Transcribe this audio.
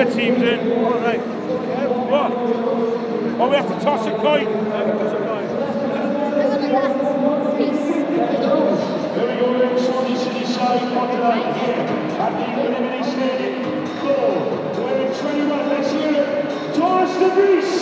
the teams in. All right. What? Oh, we have to toss a coin. Here we go, then, Swansea City side for tonight here at the Elimination Stadium. Goal, wearing 21, let's hear it, Thomas de Vries.